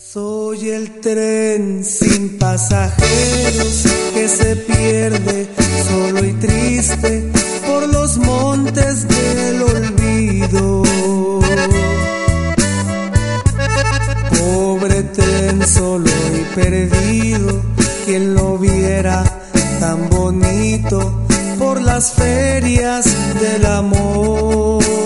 Soy el tren sin pasajeros que se pierde solo y triste por los montes del olvido. Pobre tren solo y perdido, quien lo viera tan bonito por las ferias del amor.